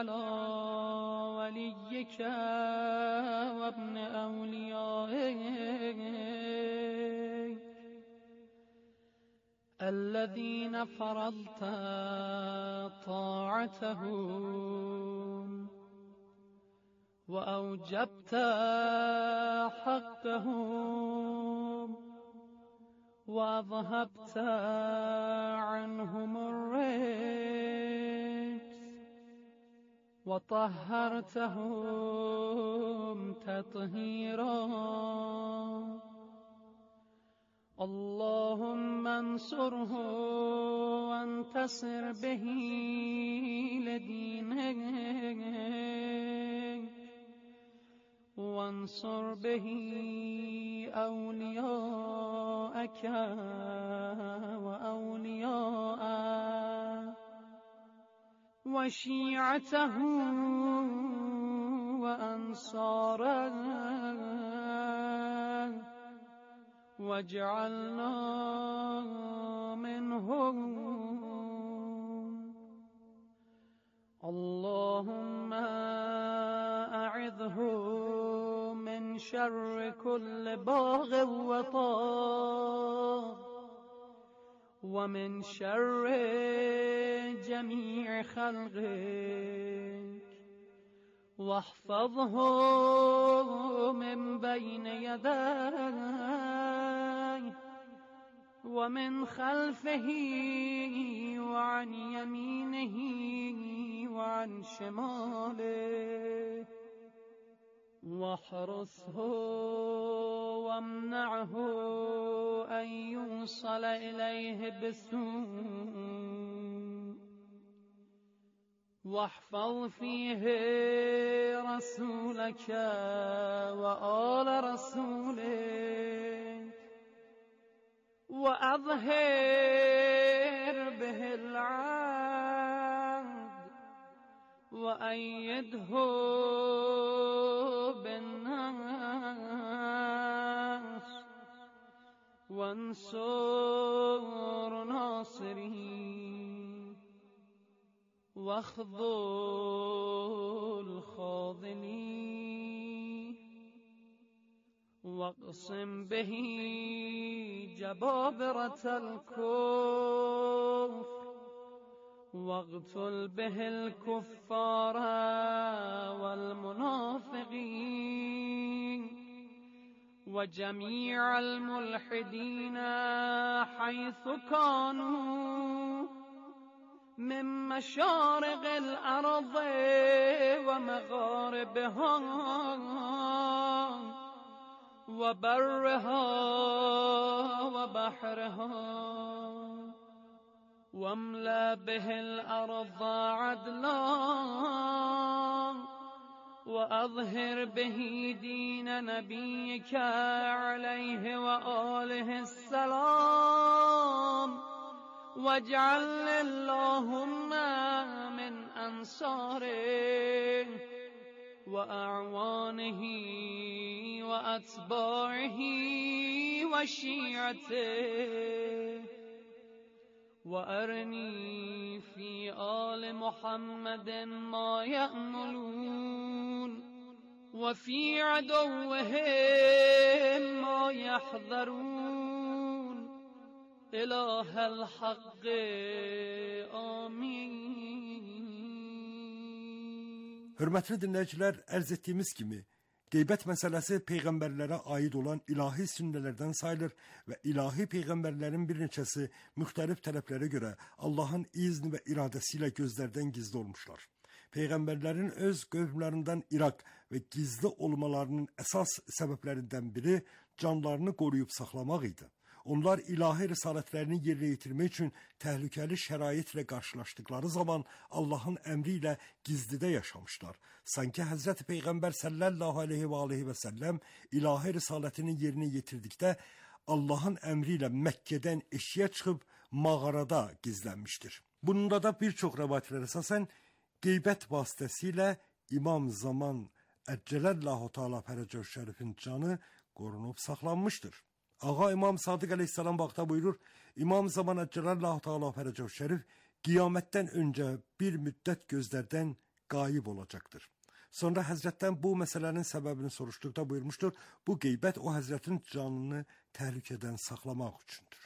على وليك وابن أوليائك الذين فرضت طاعتهم وأوجبت حقهم وأذهبت عنهم الرجس وطهرتهم تطهيرا. اللهم انصره وانتصر به لدينك وانصر به أولياءك وأولياءك وشيعته وأنصاره واجعلنا منهم. اللهم أعذه من شر كل باغ وطاغ ومن شر جميع خلقك واحفظه من بين يديه ومن خلفه وعن يمينه وعن شماله واحرسه وامنعه أن يوصل إليه بسوء واحفظ فيه رسولك وآل رسولك وأظهر به العهد وأيده بالناس وانصر ناصره واخذل خاذلين واقسم به جبابرة الكفر واقتل به الكفار والمنافقين وجميع الملحدين حيث كانوا من مشارق الأرض ومغاربها وبرها وبحرها واملأ به الأرض عدلا وأظهر به دين نبيك عليه وآله السلام واجعل اللهم من أنصاره وأعوانه وأتباعه وشيعته وأرني في آل محمد ما يأملون وفي عدوهم ما يحذرون إله الحق آمين. Hörmətli dinləyicilər, ərz etdiyimiz kimi, qeybət məsələsi peyğəmbərlərə aid olan ilahi sünnələrdən sayılır və ilahi peyğəmbərlərin bir neçəsi müxtəlif tələblərə görə Allahın izni və iradəsi ilə gözlərdən gizli olmuşlar. Peyğəmbərlərin öz qövmlərindən iraq və gizli olmalarının əsas səbəblərindən biri canlarını qoruyub saxlamaq idi. Onlar ilahi risalətlərini yerinə yetirmək üçün təhlükəli şəraitlə qarşılaşdıkları zaman Allahın əmri ilə gizlidə yaşamışlar. Sanki Həzrəti Peyğəmbər sallallahu aleyhi və səlləm ilahi risalətini yerinə yetirdikdə Allahın əmri ilə Məkkədən eşiyə çıxıb mağarada gizlənmişdir. Bununda da bir çox rəvayətlərə əsasən qeybət vasitəsilə İmam Zaman Əcələllahu Teala Fərəcəh Şərifin canı qorunub saxlanmışdır. Ağa İmam Sadiq Aleyhisselam vaxta buyurur, İmam Zaman Əcələllahu Teala Fərəcəh Şərif qiyamətdən öncə bir müddət gözlərdən qayib olacaqdır. Sonra Həzrətdən bu məsələnin səbəbini soruşduqda buyurmuşdur, bu qeybət o Həzrətin canını təhlükədən saxlamaq üçündür.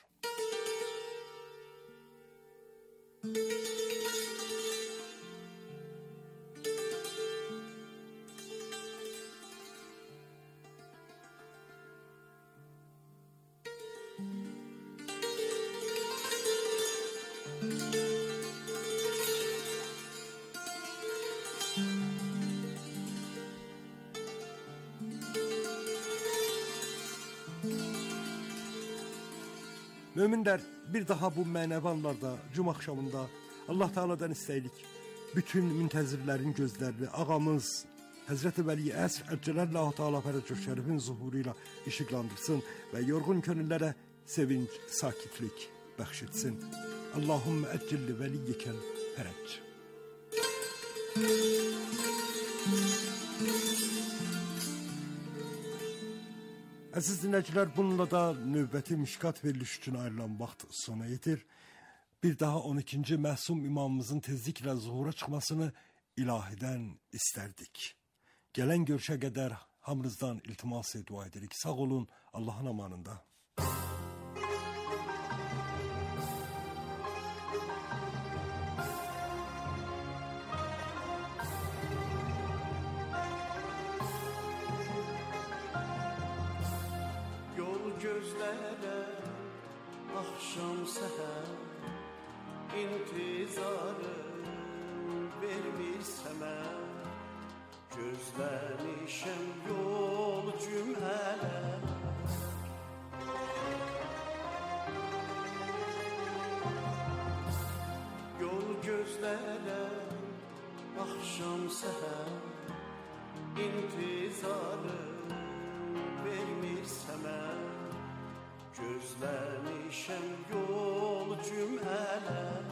Möminlər, bir daha bu mənəvi anlarda, cum axşamında Allah Teala'dan istəyirik. Bütün müntəzirlərin gözlərini ağamız Həzrəti Vəli Əsr Əcələllahu Teala Fərəcü Şərifin zuhuru ilə işıqlandırsın və yorğun könüllərə sevinç, sakitlik bəxş etsin. Allahümme əccilli vəliyyəkəl fərəc. Əziz dinləyicilər, bununla da növbəti Mişkat veriliş üçün ayrılan vaxt sona yetir. Bir daha 12-ci Məsum imamımızın tezliklə zuhura çıxmasını ilahidən istərdik. Gələn görüşə qədər hamınızdan iltimas dua edirik. Sağ olun, Allahın amanında. Gözlərə axşam səhər intizarım vermirsən mən gözləmişəm yol cümlələr yol gözlərə axşam səhər intizarım vermirsən mən gözləmişəm yol cümlələr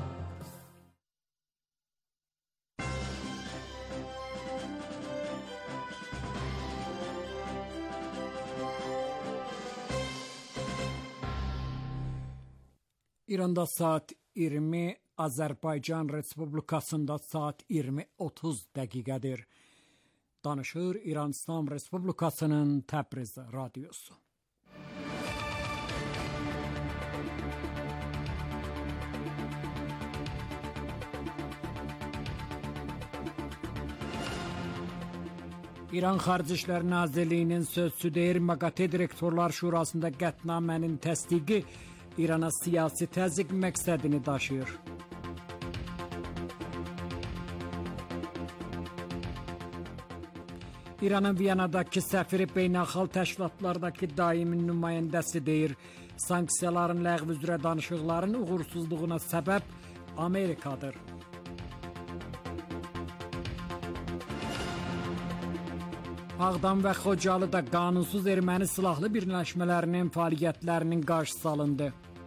İranda saat 20, Azərbaycan Respublikasında saat 20:30 dəqiqədir. Danışır İran İslam Respublikasının Təbriz radiosu. İran Xarici İşlər Nazirliyinin sözçüsü deyir, MAQATE Direktorlar Şurasında qətnamənin təsdiqi İrana siyasi təzyiq məqsədini daşıyır. İranın Viyanadakı səfiri beynəlxalq təşkilatlardakı daimi nümayəndəsi deyir, sanksiyaların ləğv üzrə danışıqların uğursuzluğuna səbəb Amerikadır. Ağdam və Xocalıda qanunsuz erməni silahlı birləşmələrinin fəaliyyətlərinin qarşısı alındı.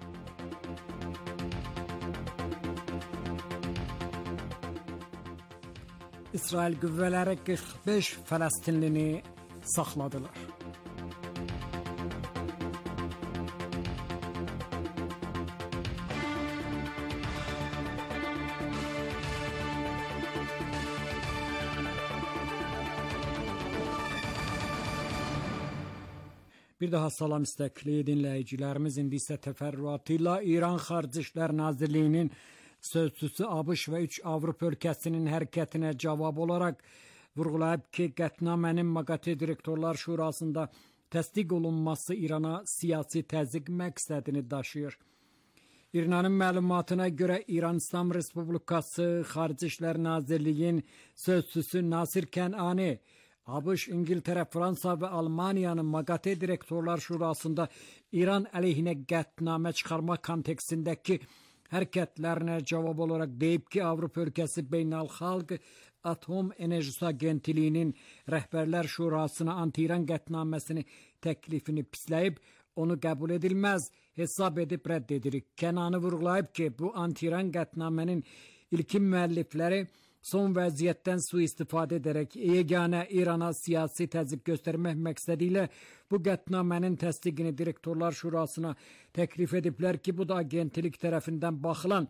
İsrail qüvvələri 45 Fələstinlini saxladılar. Bir daha salam istəkli dinləyicilərimiz, indi isə təfərrüatıyla İran Xarici İşlər Nazirliyinin sözçüsü ABŞ və 3 Avropa ölkəsinin hərəkətinə cavab olaraq vurğulayıb ki, qətnamənin MAQATE Direktorlar Şurasında təsdiq olunması İrana siyasi təzyiq məqsədini daşıyır. İranın məlumatına görə İran İslam Respublikası Xarici İşlər Nazirliyinin sözçüsü Nasir Kənani ABŞ, İngiltərə, Fransa və Almaniyanın MAQATE Direktorlar Şurasında İran əleyhinə qətnamə çıxarma kontekstindəki hərəkətlərinə cavab olaraq deyib ki, Avropa ölkəsi Beynəlxalq Atom Enerjisi Agentliyinin Rəhbərlər Şurasına anti-İran qətnaməsini təklifini pisləyib, onu qəbul edilməz hesab edib rədd edirik. Kənani vurğulayıb ki, bu anti-İran qətnamənin ilkin müəllifləri son vəziyyətdən sui-istifadə edərək yeganə İrana siyasi təzyiq göstərmək məqsədilə bu qətnamənin təsdiqini Direktorlar Şurasına təklif ediblər ki, bu da agentlik tərəfindən baxılan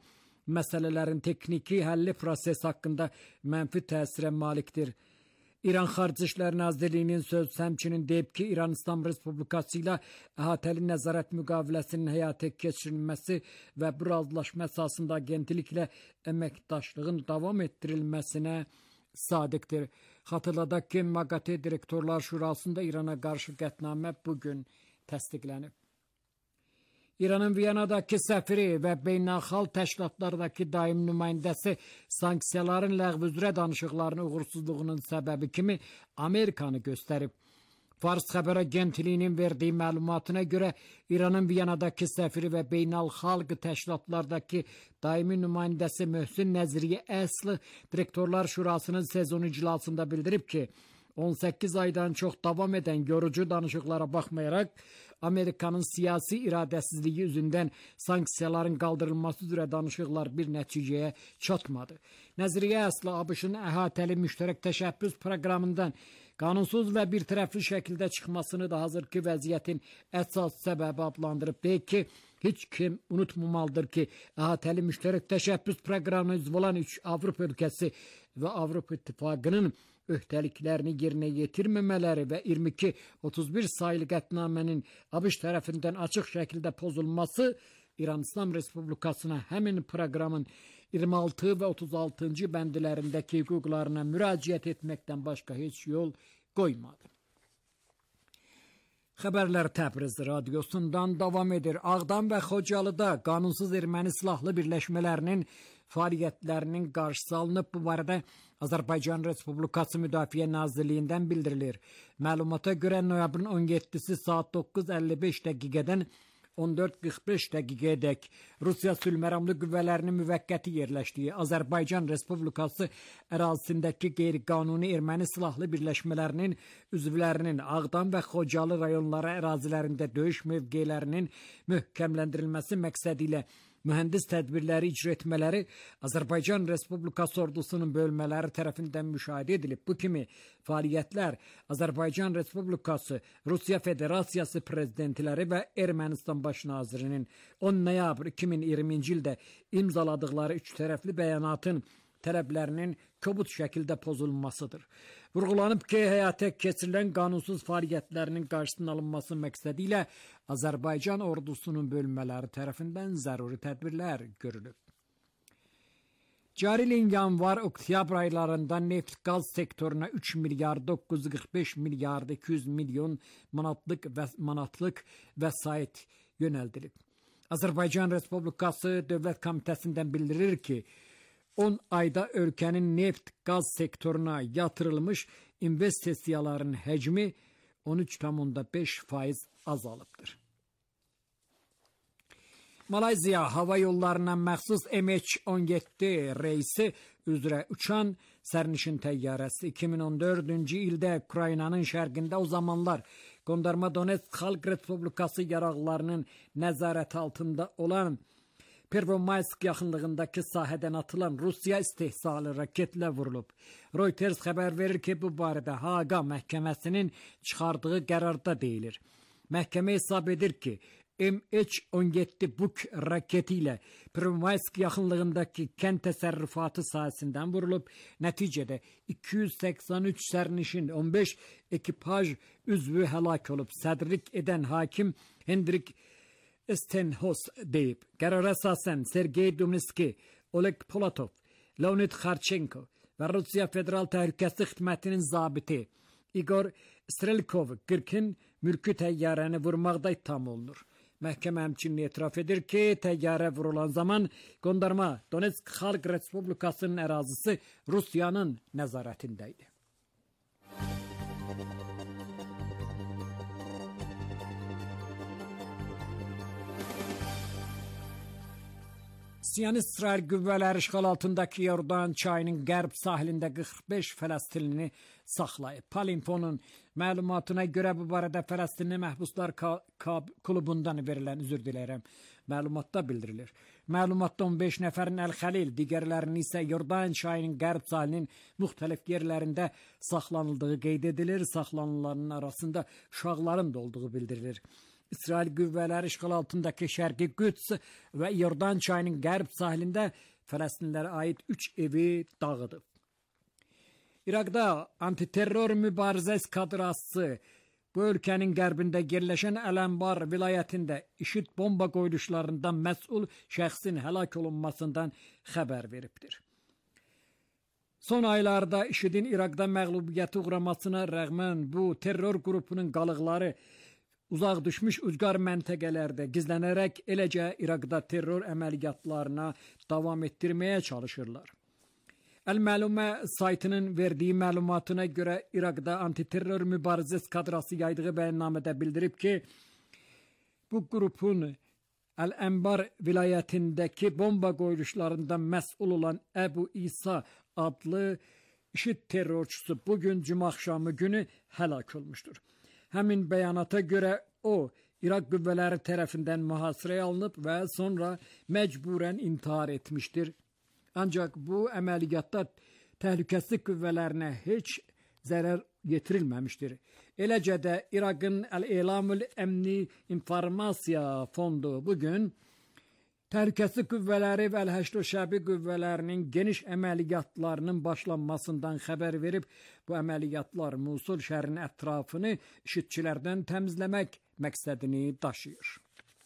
məsələlərin texniki həlli proses haqqında mənfi təsirə malikdir. İran Xarici İşlər Nazirliyinin sözçüsü həmçinin deyib ki, İran İslam Respublikası ilə əhatəli nəzarət müqaviləsinin həyata keçirilməsi və bu razılaşma əsasında agentliklə əməkdaşlığın davam etdirilməsinə sadiqdir. Xatırladaq ki, MAGATE Direktorlar Şurasında İrana qarşı qətnamə bugün təsdiqlənib. İranın Viyanadakı səfiri və beynəlxalq təşkilatlardakı daim nümayəndəsi sanksiyaların ləğv üzrə danışıqlarının uğursuzluğunun səbəbi kimi Amerikanı göstərib. Fars xəbər agentliyinin verdiyi məlumatına görə İranın Viyanadakı səfiri və beynəlxalq təşkilatlardakı daimi nümayəndəsi Möhsin Nəziriyə Əsli Direktorlar Şurasının sezon iclasında bildirib ki, 18 aydan çox davam edən yorucu danışıqlara baxmayaraq, Amerikanın siyasi iradəsizliyi üzündən sanksiyaların qaldırılması üzrə danışıqlar bir nəticəyə çatmadı. Nəziriyə Əsli ABŞ-ın əhatəli müştərək təşəbbüs proqramından qanunsuz və bir tərəfli şəkildə çıxmasını da hazırki vəziyyətin əsas səbəbi adlandırıb. Deyək ki, heç kim unutmamalıdır ki, əhatəli müştərək təşəbbüs proqramına üzv olan 3 Avropa ölkəsi və Avropa İttifaqının öhdəliklərini yerinə yetirməmələri və 22-31 sayılı qətnamənin ABŞ tərəfindən açıq şəkildə pozulması İran İslam Respublikasına həmin proqramın 26 və 36-cı bəndlərindəki hüquqlarına müraciət etməkdən başqa heç yol qoymadı. Xəbərlər Təbriz radiosundan davam edir. Ağdam və Xocalıda qanunsuz erməni silahlı birləşmələrinin fəaliyyətlərinin qarşısı alınıb. Bu barədə Azərbaycan Respublikası Müdafiə Nazirliyindən bildirilir. Məlumata görə noyabrın 17-si saat 9:55 dəqiqədən 14:45 dəqiqəyədək Rusiya sülhməramlı qüvvələrinin müvəqqəti yerləşdiyi Azərbaycan Respublikası ərazisindəki qeyri-qanuni erməni silahlı birləşmələrinin üzvlərinin Ağdam və Xocalı rayonları ərazilərində döyüş mövqelərinin möhkəmləndirilməsi məqsədi ilə mühəndis tədbirləri icra etmələri Azərbaycan Respublikası ordusunun bölmələri tərəfindən müşahidə edilib. Bu kimi fəaliyyətlər Azərbaycan Respublikası, Rusiya Federasiyası prezidentləri və Ermənistan baş nazirinin 10 noyabr 2020-ci ildə imzaladıqları üç tərəfli bəyanatın tələblərinin kobud şəkildə pozulmasıdır. Vurğulanıb ki, həyata keçirilən qanunsuz fəaliyyətlərinin qarşısının alınması məqsədi ilə Azərbaycan ordusunun bölmələri tərəfindən zəruri tədbirlər görülüb. Cari ilin yanvar-oktyabr aylarında neft-qaz sektoruna 3 milyard 945 milyard 200 milyon manatlıq vəsait yönəldilib. Azərbaycan Respublikası Dövlət Komitəsindən bildirir ki, 10 ayda ölkənin neft-qaz sektoruna yatırılmış investisiyaların həcmi 13,5% azalıbdır. Malayziya hava yollarına məxsus MH17 reysi üzrə uçan sərnişin təyyarəsi 2014-cü ildə Ukraynanın şərqində o zamanlar Qondarma Donetsk Xalq Respublikası yaraqlarının nəzarəti altında olan Pervomaysk yaxınlığındakı sahədən atılan Rusiya istehsalı raketlə vurulub. Reuters xəbər verir ki, bu barədə Haqa məhkəməsinin çıxardığı qərarda deyilir. Məhkəmə hesab edir ki, MH17 Buk raketi ilə Pervomaysk yaxınlığındakı kənd təsərrüfatı sahəsindən vurulub. Nəticədə 283 sərnişin, 15 ekipaj üzvü həlak olub. Sədrlik edən hakim Hendrik Stenhos deyib. Qərara əsasən Sergey Dumniski, Oleg Polatov, Leonid Kharchenko və Rusiya Federal Təhlükəsizlik Xidmətinin zabiti Igor Strelkov 40-ın mülkü təyyarəni vurmaqda ittiham olunur. Məhkəmə həmçinin etiraf edir ki, təyyarə vurulan zaman Qondarma Donetsk Xalq Respublikasının ərazisi Rusiyanın nəzarətində idi. Siyonist İsrail qüvvələri işğal altındakı Yordan çayının qərb sahilində 45 Fələstinlini saxlayıb. Palinfonun məlumatına görə bu barədə Fələstinli məhbuslar klubundan verilən məlumatda bildirilir. Məlumatda 15 nəfərin Əl-Xəlil, digərlərinin isə Yordan çayının qərb sahilinin müxtəlif yerlərində saxlanıldığı qeyd edilir. Saxlanılanların arasında uşaqların da olduğu bildirilir. İsrail qüvvələri işğal altındakı Şərqi Qüds və Yordan çayının qərb sahilində Fələstinlilərə aid 3 evi dağıdıb. İraqda antiterror mübarizə kadrası bu ölkənin qərbində yerləşən Əl-Ənbar vilayətində IŞİD bomba qoyuluşlarından məsul şəxsin həlak olunmasından xəbər veribdir. Son aylarda IŞİDin İraqda məğlubiyyətə uğramasına rəğmən bu terror qrupunun qalıqları uzaq düşmüş ucqar məntəqələrdə gizlənərək eləcə İraqda terror əməliyyatlarına davam etdirməyə çalışırlar. Əl-Məlumə saytının verdiyi məlumatına görə İraqda antiterror mübarizəsi kadrası yaydığı bəyannamədə bildirib ki, bu qrupun Əl-Ənbar vilayətindəki bomba qoyuluşlarından məsul olan Əbu İsa adlı IŞİD terrorçusu bugün cümə axşamı günü həlak olmuşdur. Həmin bəyanata görə o, İraq qüvvələri tərəfindən mühasirəyə alınıb və sonra məcburən intihar etmişdir. Ancaq bu əməliyyatda təhlükəsizlik qüvvələrinə heç zərər yetirilməmişdir. Eləcə də İraqın Əl-Elamül Əmni İnformasiya Fondu bugün təhlükəsizlik qüvvələri və Əl-Həşd Şəbi qüvvələrinin geniş əməliyyatlarının başlanmasından xəbər verib. Bu əməliyyatlar Musul şəhərinin ətrafını IŞİDçilərdən təmizləmək məqsədini daşıyır.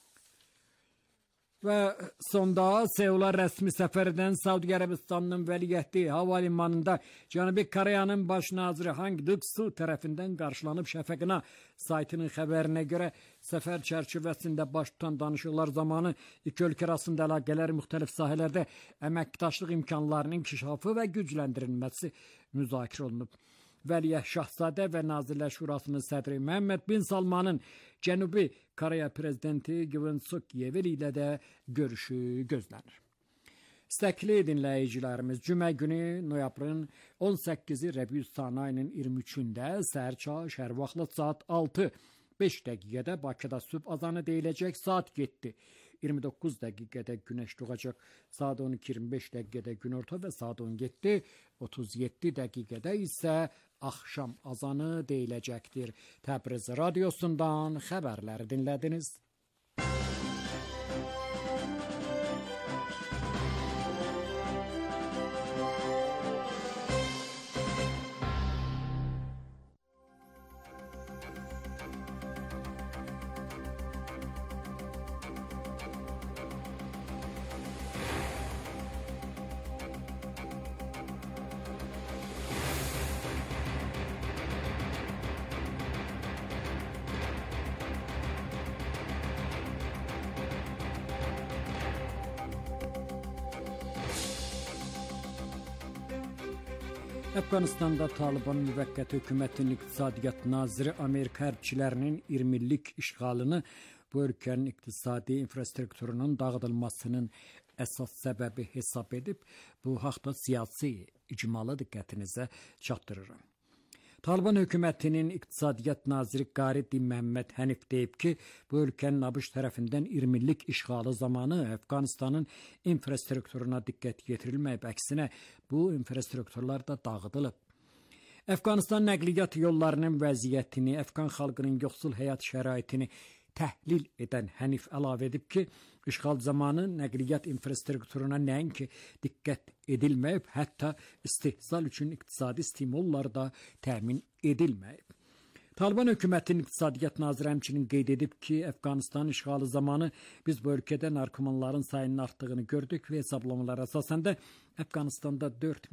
Və sonda Seula rəsmi səfərdən Saudi Ərəbistanının vəliəhdi hava limanında Cənubi Koreyanın baş naziri Hang Duq-su tərəfindən qarşılanıb. Şəfəqina saytının xəbərinə görə səfər çərçivəsində baş tutan danışıqlar zamanı iki ölkə arasında əlaqələr müxtəlif sahələrdə əməkdaşlıq imkanlarının inkişafı və gücləndirilməsi müzakirə olunub. Vəliəhd Şahzadə və Nazirlər Şurasının sədri Məhəmməd bin Salmanın Cənubi Koreya prezidenti Yoon Suk Yeol ilə də görüşü gözlənir. İstəkli dinləyicilərimiz, cümə günü noyabrın 18-i Rəbiüs-Sani ayının 23-də səhər şəhər vaxtı saat 6:05 dəqiqədə Bakıda sübh azanı deyiləcək, saat 7:29 dəqiqədə günəş doğacaq, saat 12:25 dəqiqədə günorta və saat 17:37 dəqiqədə isə axşam azanı deyiləcəkdir. Təbriz radiosundan xəbərləri dinlədiniz. Əfqanistanda Taliban müvəqqəti hökumətinin iqtisadiyyat naziri Amerika hərbçilərinin 20 illik işğalını bu ölkənin iqtisadi infrastrukturunun dağıdılmasının əsas səbəbi hesab edib. Bu haqda siyasi icmalı diqqətinizə çatdırıram. Taliban hökumətinin iqtisadiyyat naziri Qaridi Məhəmməd Hənif deyib ki, bu ölkənin ABŞ tərəfindən 20 illik işğalı zamanı Əfqanistanın infrastrukturuna diqqət yetirilməyib, əksinə bu infrastrukturlar da dağıdılıb. Əfqanistan nəqliyyat yollarının vəziyyətini, Əfqan xalqının yoxsul həyat şəraitini təhlil edən Hənif əlavə edib ki, işğal zamanı nəqliyyat infrastrukturuna nəinki diqqət edilməyib, hətta istehsal üçün iqtisadi stimullar da təmin edilməyib. Taliban hökumətinin iqtisadiyyat naziri həmçinin qeyd edib ki, Əfqanistan işğalı zamanı biz bu ölkədə narkomanların sayının artdığını gördük və hesablamalar əsasında Əfqanistanda 4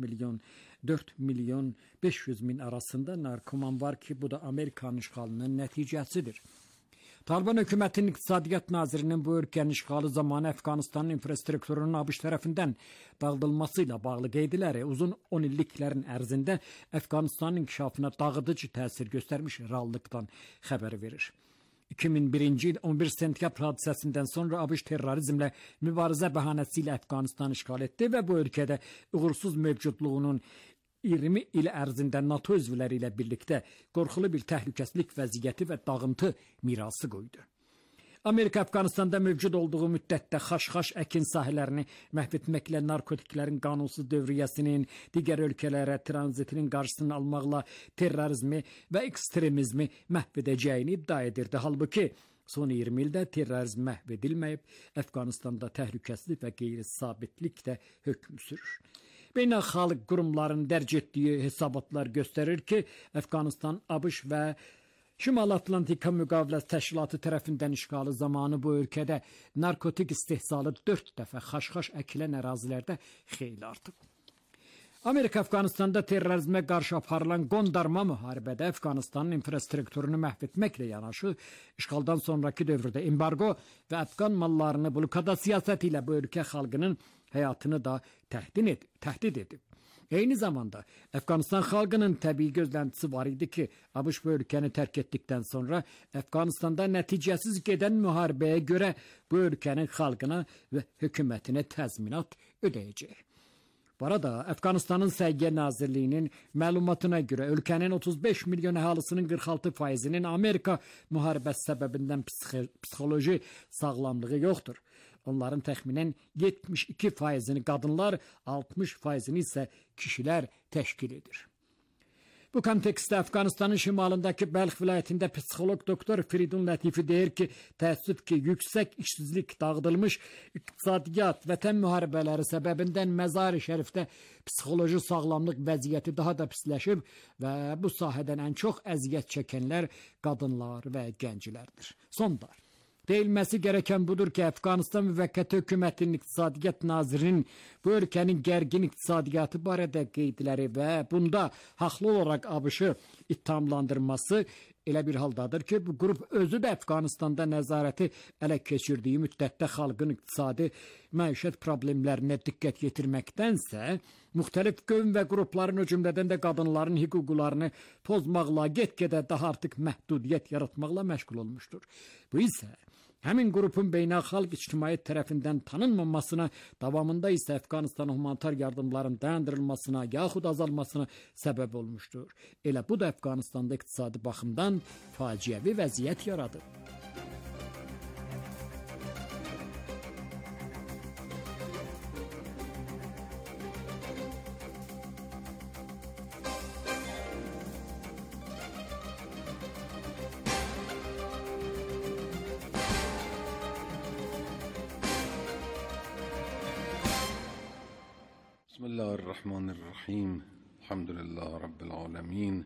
milyon 500 min arasında narkoman var ki, bu da Amerikanın işğalının nəticəsidir. Taliban hökumətinin iqtisadiyyat nazirinin bu ölkənin işğalı zamanı Əfqanistanın infrastrukturunun ABŞ tərəfindən dağıdılması ilə bağlı qeydləri uzun 10 illiklərin ərzində Əfqanistanın inkişafına dağıdıcı təsir göstərmiş reallıqdan xəbər verir. 2001-ci il 11 sentyabr hadisəsindən sonra ABŞ terrorizmlə mübarizə bəhanəsi ilə Əfqanistanı işğal etdi və bu ölkədə uğursuz mövcudluğunun 20 il ərzində NATO üzvləri ilə birlikdə qorxulu bir təhlükəsizlik vəziyyəti və dağıntı mirası qoydu. Amerika Əfqanistanda mövcud olduğu müddətdə xaş-xaş əkin sahələrini məhv etməklə narkotiklərin qanunsuz dövriyyəsinin, digər ölkələrə tranzitinin qarşısını almaqla terrorizmi və ekstremizmi məhv edəcəyini iddia edirdi. Halbuki Son 20 ildə terrorizm məhv edilməyib, Əfqanistanda təhlükəsizlik və qeyri-sabitlik də hökm sürür. Beynəlxalq qurumların dərc etdiyi hesabatlar göstərir ki, Əfqanistan, ABŞ və Şimal Atlantika Müqavilət Təşkilatı tərəfindən işğalı zamanı bu ölkədə narkotik istehsalı 4 dəfə xaş-xaş əkilən ərazilərdə xeyli artıb. Amerika Əfqanistanda terrorizmə qarşı aparılan qondarma müharibədə Əfqanistanın infrastrukturunu məhv etməklə yanaşı, işğaldan sonraki dövrdə embargo və Əfqan mallarını blokada siyasəti ilə bu ölkə xalqının həyatını da təhdid edib. Eyni zamanda Əfqanistan xalqının təbii gözləntisi var idi ki, ABŞ bu ölkəni tərk etdikdən sonra Əfqanistanda nəticəsiz gedən müharibəyə görə bu ölkənin xalqına və hökumətinə təzminat ödəyəcək. Bu arada Əfqanistanın Səhiyyə Nazirliyinin məlumatına görə ölkənin 35 milyon əhalisinin 46%-nin Amerika müharibəsi səbəbindən psixoloji sağlamlığı yoxdur. Onların təxminən 72%-ni qadınlar, 60%-ni isə kişilər təşkil edir. Bu kontekstdə Əfqanistanın şimalındakı Bəlx vilayətində psixoloq doktor Firidun Lətifi deyir ki, təəssüf ki, yüksək işsizlik, dağıdılmış iqtisadiyyat, vətən müharibələri səbəbindən Məzar-ı Şərifdə psixoloji sağlamlıq vəziyyəti daha da pisləşib və bu sahədən ən çox əziyyət çəkənlər qadınlar və gənclərdir. Sonda deyilməsi gereken budur ki, Əfqanistan müvəqqəti hökumətinin iqtisadiyyat nazirinin bu ölkənin gərgin iqtisadiyyatı barədə qeydləri və bunda haqlı olaraq ABŞ-ı ittihamlandırması elə bir haldadır ki, bu qrup özü də Əfqanistanda nəzarəti ələ keçirdiyi müddətdə xalqın iqtisadi məişət problemlərinə diqqət yetirməkdənsə, müxtəlif qövm və qrupların, o cümlədən də qadınların hüquqlarını pozmaqla, get-gedə daha artıq məhdudiyyət yaratmaqla məşğul olmuşdur. Bu isə həmin qrupun beynəlxalq ictimaiyyət tərəfindən tanınmamasına, davamında isə Əfqanistana humanitar yardımların dayandırılmasına yaxud azalmasına səbəb olmuşdur. Elə bu da Əfqanistanda iqtisadi baxımdan faciəvi vəziyyət yaradır. Bismillahirrahmanirrahim. Elhamdülillah Rabbil alemin.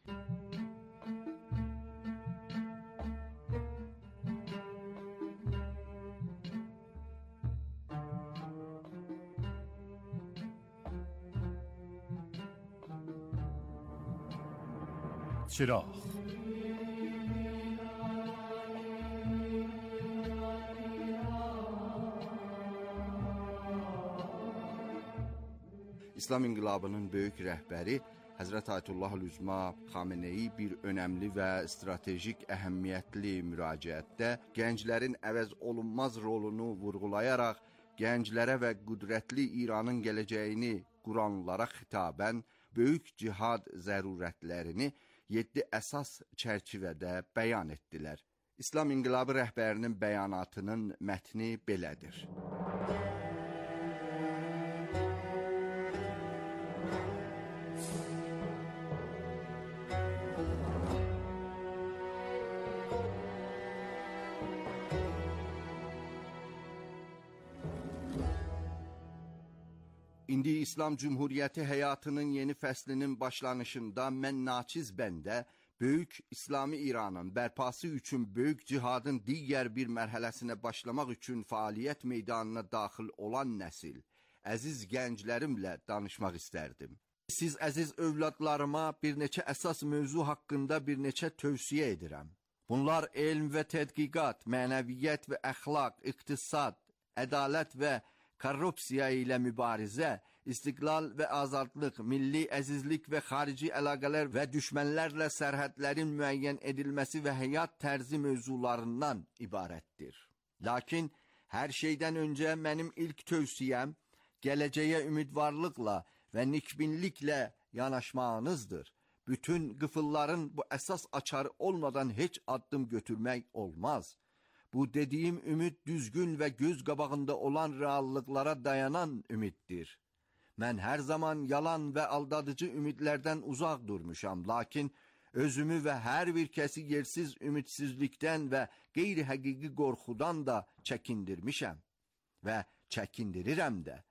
Çıraq. İslam İnqilabının böyük rəhbəri Həzrət Ayətullah Üzma Xameneyi bir önəmli və stratejik əhəmiyyətli müraciətdə gənclərin əvəz olunmaz rolunu vurğulayaraq gənclərə və qüdrətli İranın gələcəyini quranlara xitabən böyük cihad zərurətlərini 7 əsas çərçivədə bəyan etdilər. İslam İnqilabı rəhbərinin bəyanatının mətni belədir. İndi İslam Cumhuriyyəti həyatının yeni fəslinin başlanışında mən naçiz bəndə böyük İslami İranın bərpası üçün böyük cihadın digər bir mərhələsinə başlamaq üçün fəaliyyət meydanına daxil olan nəsil, əziz gənclərimlə danışmaq istərdim. Siz əziz övladlarıma bir neçə əsas mövzu haqqında bir neçə tövsiyə edirəm. Bunlar elm və tədqiqat, mənəviyyət və əxlaq, iqtisad, ədalət və korrupsiya ilə mübarizə, istiqlal və azadlıq, milli əzizlik və xarici əlaqələr və düşmənlərlə sərhədlərin müəyyən edilməsi və həyat tərzi mövzularından ibarətdir. Lakin hər şeydən öncə mənim ilk tövsiyəm gələcəyə ümidvarlıqla və nikbinliklə yanaşmağınızdır. Bütün qıfılların bu əsas açarı olmadan heç addım götürmək olmaz. Bu dediyim ümid düzgün və göz qabağında olan reallıqlara dayanan ümiddir. Mən hər zaman yalan və aldadıcı ümidlərdən uzaq durmuşam, lakin özümü və hər bir kəsi yersiz ümidsizlikdən və qeyri-həqiqi qorxudan da çəkindirmişəm və çəkindirirəm də.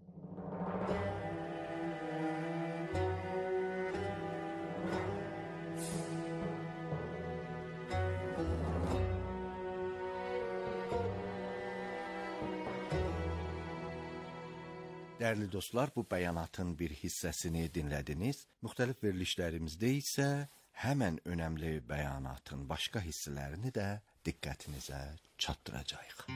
Dəyərli dostlar, bu bəyanatın bir hissəsini dinlədiniz. Müxtəlif verilişlərimizdə isə həmən önəmli bəyanatın başqa hissələrini də diqqətinizə çatdıracağıq.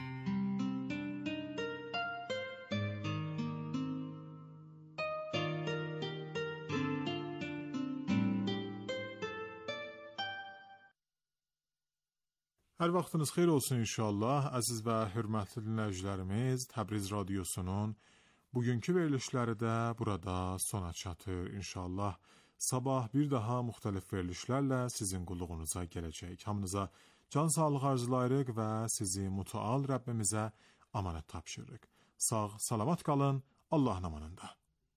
Hər vaxtınız xeyir olsun inşallah. Əziz və hörmətli dinləyicilərimiz, Təbriz radiosunun bugünkü verilişləri də burada sona çatır inşallah. Sabah bir daha müxtəlif verilişlərlə sizin qulluğunuza gələcək. Hamınıza can sağlığı arzulayırıq və sizi mütəal Rəbbimizə amanət tapşırırıq. Sağ, salamat qalın, Allahın amanında.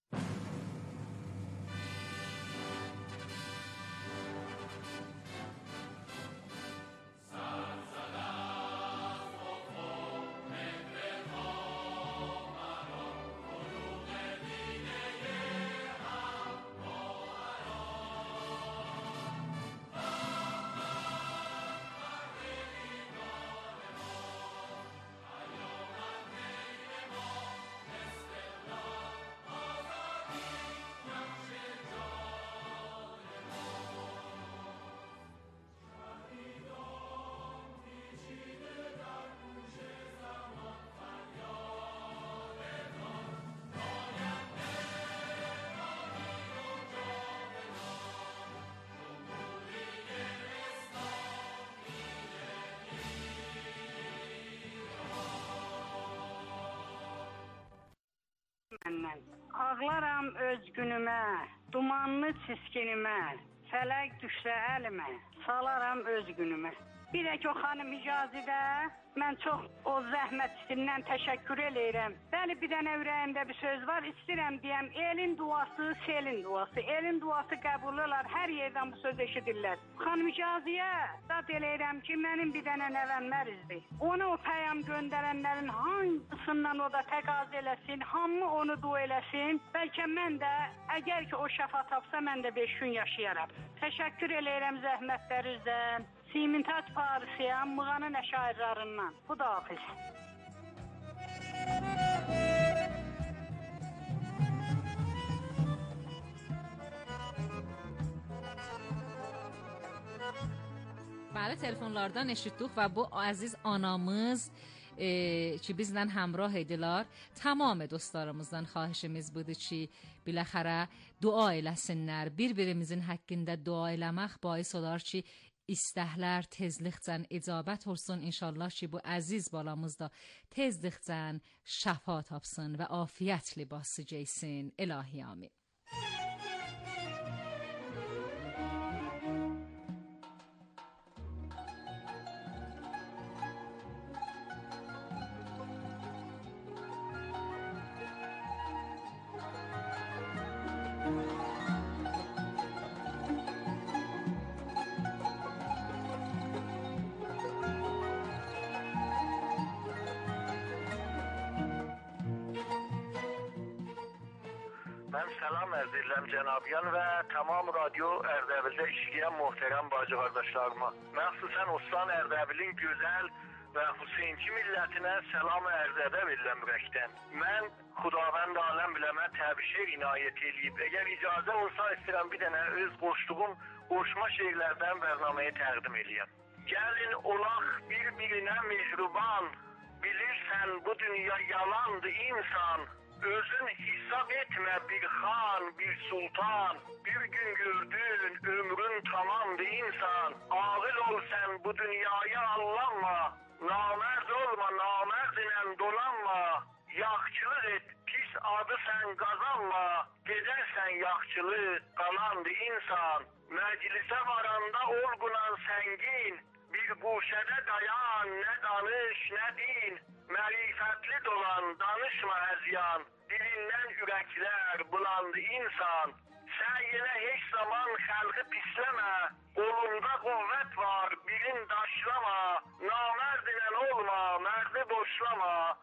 Ağlaram öz günümə, dumanlı çiskinimə, fələk düşsə əlimə, salaram öz günümə. Bir də ki, o xanım Hicazidə mən çox o zəhmət istirindən təşəkkür eləyirəm. Bəli, bir dənə ürəyimdə bir söz var, istəyirəm deyəm, elin duası, selin duası. Elin duası qəbullular, hər yerdən bu söz eşidirlər. Xanım Hicaziyə zat eləyirəm ki, mənim bir dənə nəvəm mərizdir. Ona o pəyam göndərənlərin hansısından o da təqaz eləsin, hamı onu dua eləsin. Bəlkə mən də, əgər ki o şəfa tapsa, mən də 5 gün yaşayaram. Təşəkkür eləyirəm zəhmətlərinizdən. Simintat Parisiyəm, Mığanın əşairlarından. Xudahafiz. بله تلفنlardan eşitdik və bu əziz anamız ki bizlə həmrah edilar. Tamam dostlarımızdan xahişimiz budur ki, biləxərə dua eləsinlər. Bir-birimizin haqqında dua eləmək bais olar ki, istəklər tezlikcən icabət olsun. İnşallah ki, bu əziz balamız da tezlikcən şəfa tapsın və afiyət libası geysin. İlahi amin. Mən salam ərz edirəm cənabyan və tamam radyo Ərdəbildə işləyən möhtərəm bacı qardaşlarıma. Məxsusən Ostan Ərdəbilin gözəl və Hüseynçi millətinə salam ərz edirəm ürəkdən. Mən Xudavənd aləm biləmə təbşir inayət eləyib. Əgər icazə olsa istəyirəm bir dənə öz qoşduğum qoşma şeirlərdən bərnaməyə təqdim eləyəm. Gəlin olaq bir-birinə mehriban, bilirsən bu dünya yalandır insan. Özün hesab etmə bir xan, bir sultan. Bir gün gördün ömrün tamamdır insan. Ağıl ol sən bu dünyaya allanma. Namərd olma, namərdinən dolanma. Yaxçılıq et, pis adı sən qazanma. Gedərsən yaxçılıq, qalandır insan. Məclisə varanda ol qunan səngin. Bir quşədə dayan, nə danış, nə din. Mərifətli dolan, danışma həzyan. Dilindən ürəklər bulandı insan. Sən elə heç zaman xalqı pisləmə. Qolunda qüvvət var, bilin daşlama. Namərd ilə olma, mərdi boşlama.